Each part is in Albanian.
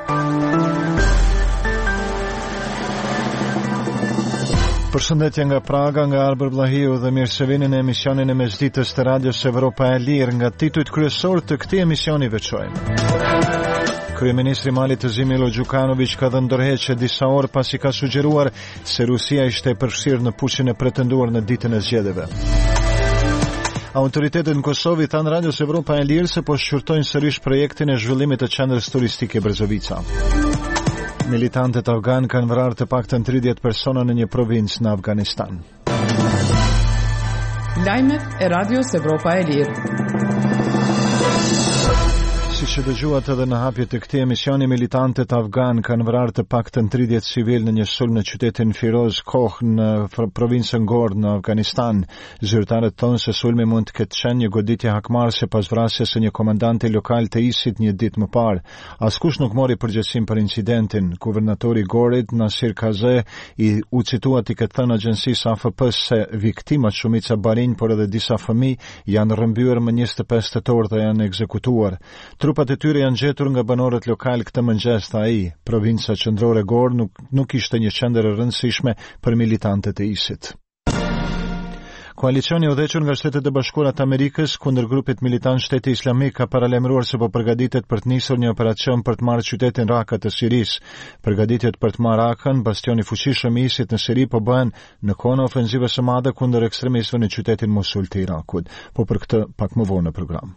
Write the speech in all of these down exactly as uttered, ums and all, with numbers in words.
Përshëndetje nga Praga, nga Arber Blahiu dhe mirë se vini në emisionin e mesditës të Radios Evropa e Lirë. Nga titujt kryesor të këtij emisioni veçojmë. Kryeministri i Malit Milo Đukanović ka dhënë ndërheqje disa orë pasi ka sugjeruar se Rusia ishte e përfshirë në puçin e pretenduar në ditën e zgjedhjeve. Autoritetet në Kosovë thanë Radios Evropa e Lirë se po shqyrtojnë sërish projektin e zhvillimit të qendrës turistike Brezovica. Militantët afgan kanë vrarë të paktën tridhjetë persona në një provincë në Afganistan. Lajmet e Radios Evropa e Lirë. Siç e dëgjuat edhe në hapje të këtij emisioni, militantët afgan kanë vrarë të paktën tridhjetë civil në një sulm në qytetin Firoz Koh në provincën Gord në Afganistan. Zyrtarët thonë se sulmi mund të ketë qenë një goditje hakmarrëse pas vrasjes së një komandanti lokal të ISIS një ditë më parë. Askush nuk mori përgjegjësim për incidentin. Guvernatori i Gorit, Nasir Kaze, i u citua të ketë thënë agjencisë A F P se viktimat, shumica barinj, por edhe disa fëmijë, janë rrëmbyer më njëzet e pesë tetor dhe janë ekzekutuar. Trupat e tyre janë gjetur nga banorët lokal këtë mëngjes, tha ai. Provinca qendrore Gor nuk, nuk ishte një qendër e rëndësishme për militantët e ISIS. Koalicioni i udhëhequr nga Shtetet e Bashkuara të Amerikës kundër grupit militant Shteti Islamik ka paralajmëruar se po përgatitet për të nisur një operacion për të marrë qytetin Raqqa të Sirisë. Përgatitjet për të marrë Raqqën, bastion i fuqishëm i ISIS në Siri, po bëhen në kohën e ofensivës së madhe kundër ekstremistëve në qytetin Mosul të Irakut. Po për këtë pak më vonë në program.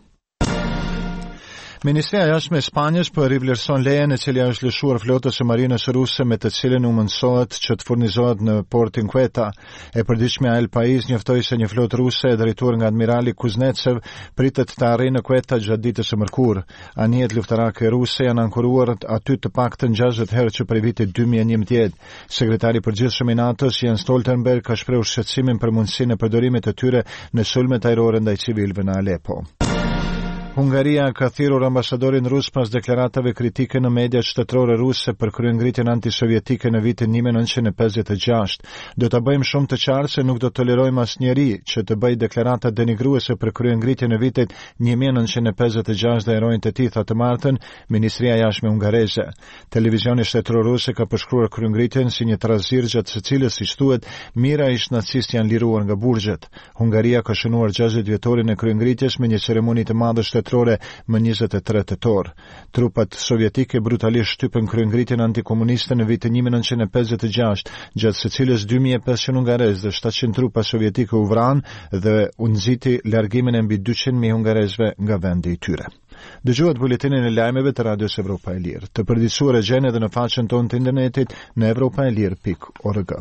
Ministria e Jashtme e Spanjës po rivlerëson lejen e cila është lëshuar flotës së marinës ruse me të cilën u mundsohet që të furnizohet në portin Quetta. E përditshmja El Pais njoftoi se një flotë ruse e drejtuar nga admirali Kuznetsev pritet të arrijë në Quetta gjatë ditës së mërkurë. Anijet luftarake ruse janë ankoruar aty të paktën gjashtëdhjetë herë që prej vitit dy mijë e njëmbëdhjetë. Sekretari i përgjithshëm i NATO-s Jens Stoltenberg ka shprehur shqetësimin për mundësinë e përdorimit të tyre në sulmet ajrore ndaj civilëve në Alepo. Hungaria ka thirrur ambasadorin rus pas deklaratave kritike në mediat shtetërore ruse për kryengritjen antisovjetike në vitin një mijë e nëntëqind e pesëdhjetë e gjashtë. Do ta bëjmë shumë të qartë se nuk do të tolerojmë asnjëri që të bëjë deklarata denigruese për kryengritjen në vitin një mijë e nëntëqind e pesëdhjetë e gjashtë dhe heronjtë e tij, tha të martën Ministria e Jashtme hungareze. Televizioni shtetëror rus ka përshkruar kryengritjen si një trazir gjatë së cilës, siç thuhet, mira ish nacist janë liruar nga burgjet. Hungaria ka shënuar gjashtëdhjetë vjetorin e kryengritjes me një ceremoni të madhe shtetërore më njëzet e tre tetor. Trupat sovjetike brutalisht shtypën kryengritjen antikomuniste në vitin një mijë e nëntëqind e pesëdhjetë e gjashtë, gjatë së cilës dy mijë e pesëqind hungarez dhe shtatëqind trupa sovjetike u vranë dhe u nxiti largimin e mbi dyqind mijë hungarezve nga vendi i tyre. Dëgjuat buletinin e lajmeve të Radios Evropa e Lirë. Të përditësuar e gjeni edhe në faqen tonë të internetit në evropaelir pikë org.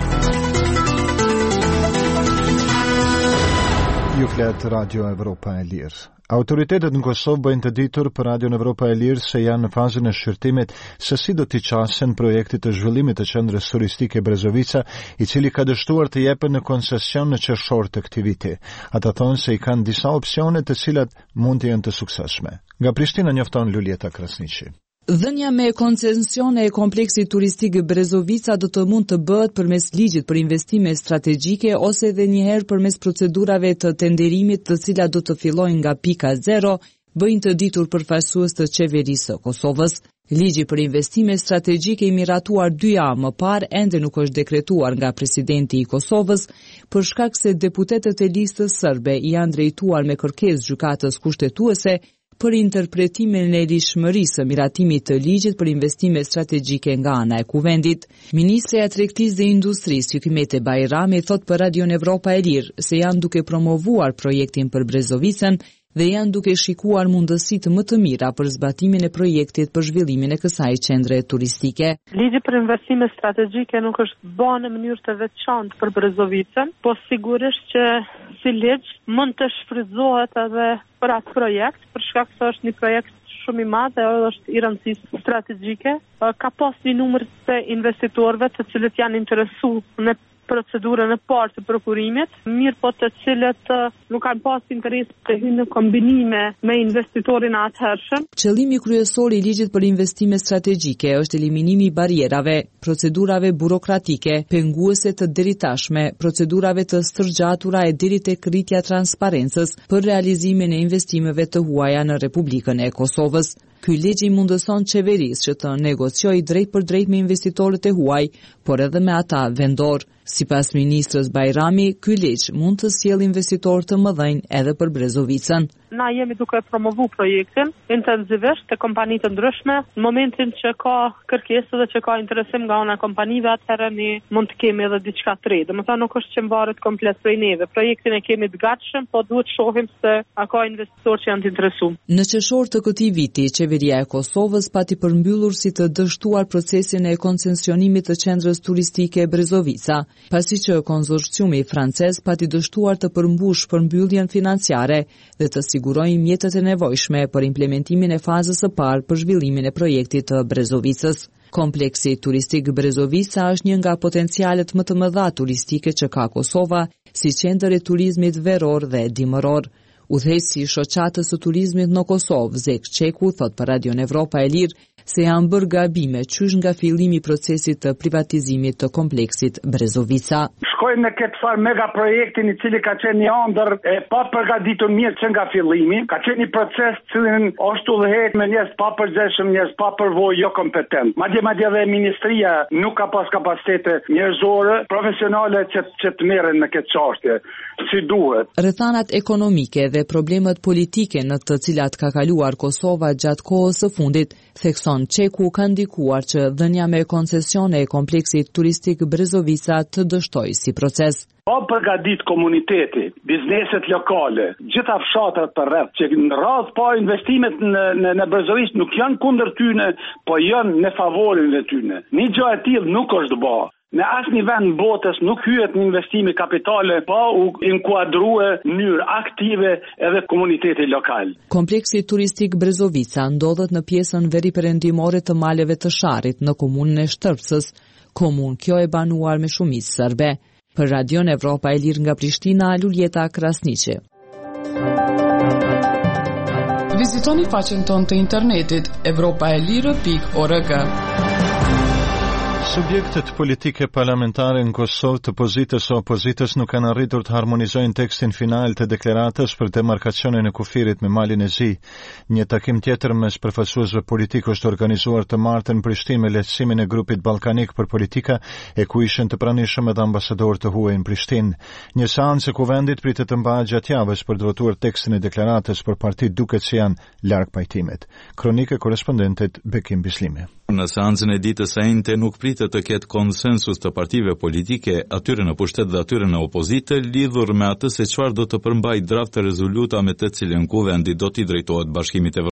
Ju flet Radio Evropa e Lirë. Autoritetet në Kosovë bëjnë të ditur për Radion Evropa e Lirë se janë në fazën e shqyrtimit se si do t'i qasen projektit të zhvillimit të qendrës turistike Brezovica, i cili ka dështuar të jepet në koncesion në qershor të këtij viti. Ata thonë se i kanë disa opsione të cilat mund të jenë të suksesshme. Nga Prishtina njofton Lulieta Krasniqi. Dhënia me koncesione e kompleksit turistik Brezovica do të mund të bëhet përmes ligjit për investime strategjike ose edhe një herë përmes procedurave të tenderimit, të cilat do të fillojnë nga pika zero, bëjnë të ditur përfaqësues të qeverisë së Kosovës. Ligji për investime strategjike i miratuar dy javë më parë ende nuk është dekretuar nga presidenti i Kosovës për shkak se deputetët e listës serbe i janë drejtuar me kërkesë gjykatës kushtetuese për interpretimin e lishmërisë së miratimit të ligjit për investime strategjike nga ana e kuvendit. Ministri i Tregtisë dhe Industrisë Hykimete Bajrami thot për Radion Evropa e Lirë se janë duke promovuar projektin për Brezovicën dhe janë duke shikuar mundësitë më të mira për zbatimin e projektit për zhvillimin e kësaj qendre turistike. Ligji për investime strategjike nuk është bërë në mënyrë të veçantë për Brezovicën, po sigurisht që si ligj mund të shfrytëzohet edhe për atë projekt, për shkak se është një projekt shumë i madh dhe është i rëndësishëm strategjike. Ka pas një numër të investitorëve të cilët janë interesuar në procedurën e parë të prokurimit, mirë po të cilët nuk kanë pas interes të hyjnë në kombinime me investitorin e atëhershëm. Qëllimi kryesor i ligjit për investime strategjike është eliminimi i barierave, procedurave burokratike, penguese të deritashme, procedurave të stërgjatura e deri tek rritja transparencës për realizimin e investimeve të huaja në Republikën e Kosovës. Ky ligj i mundëson qeverisë që të negociojë drejt për drejt me investitorët e huaj, por edhe me ata vendor. Sipas ministrës Bajrami, ky ligj mund të sjellë investitorë të mëdhenj edhe për Brezovicën. Na jemi duke promovu projektin intensivisht te kompani të ndryshme. Në momentin që ka kërkesë dhe që ka interesim nga ana kompanive, atëherë ne mund të kemi edhe diçka të re. Domethënë nuk është që mbaret komplet prej neve. Projektin e kemi të gatshëm, po duhet shohim se a ka investitorë që janë të interesuar. Në qershor të këtij viti, qeveria e Kosovës pati përmbyllur si të dështuar procesin e koncesionimit të qendrës turistike Brezovica, pasi që konsorciumi francez pati dështuar të përmbush përmbylljen financiare dhe të sigurojë mjetet e nevojshme për implementimin e fazës së parë për zhvillimin e projektit të Brezovicës. Kompleksi turistik Brezovica është një nga potencialet më të mëdha turistike që ka Kosova, si qendër e turizmit veror dhe dimëror. Udhëheqësi i shoqatës së turizmit në Kosovë, Zek Çeku, thot për Radion Evropa e Lirë se janë bërë gabime qysh nga fillimi i procesit të privatizimit të kompleksit Brezovica. Shkojmë në këtë farë mega projektin i cili ka qenë një ëndër e pa përgatitur mirë që nga fillimi, ka qenë një proces cilin është udhëhequr me njerëz pa përgjithshëm, njerëz pa përvojë, jo kompetent. Madje madje edhe ministria nuk ka pas kapacitete njerëzore, profesionale që që të merren me këtë çështje si duhet. Rrethanat ekonomike dhe problemet politike në të cilat ka kaluar Kosova gjatë kohës së fundit, thekson Çeku, ka ndikuar që dhënia me koncesione e kompleksit turistik Brezovica të dështojë si proces. Po përgatit komuniteti, bizneset lokale, gjitha fshatrat për rreth, që në radhë po investimet në, në, në Brezovicë nuk janë kundër tyne, po janë në favorin e tyne. Një gjë e tillë nuk është bë. Në asnjë një vend në botës nuk hyet në investime kapitale, pa u inkuadrue në mënyrë aktive edhe komuniteti lokal. Kompleksi turistik Brezovica ndodhet në pjesën veriperëndimore të maleve të Sharrit në komunën e Shtërpsës, komunë kjo e banuar me shumicë serbe. Për Radion Evropa e Lirë nga Prishtina, Luljeta Krasniqi. Vizitoni faqen tonë të internetit evropaelire pikë org. Subjektet politike parlamentare në Kosovë të pozitës o opozitës nuk kanë arritur të harmonizojnë tekstin final të deklaratës për demarkacionin e kufirit me Malin e Zi. Një takim tjetër mes përfaqësuesve politikë është organizuar të martën në Prishtinë me lehtësimin e grupit ballkanik për politika, e ku ishin të pranishëm edhe ambasadorë të huaj në Prishtinë. Një seancë e kuvendit pritet të mbahet gjatë javës për të votuar tekstin e deklaratës, por partitë duket se janë larg pajtimit. Kronika e korrespondentit Bekim Bislimi. Në seancën e ditës së njëjtë nuk pritet të ketë konsensus të partive politike, atyre në pushtet dhe atyre në opozite, lidhur me atë se çfarë do të përmbajë draft të rezoluta me të cilën kuvendi do t'i drejtohet Bashkimit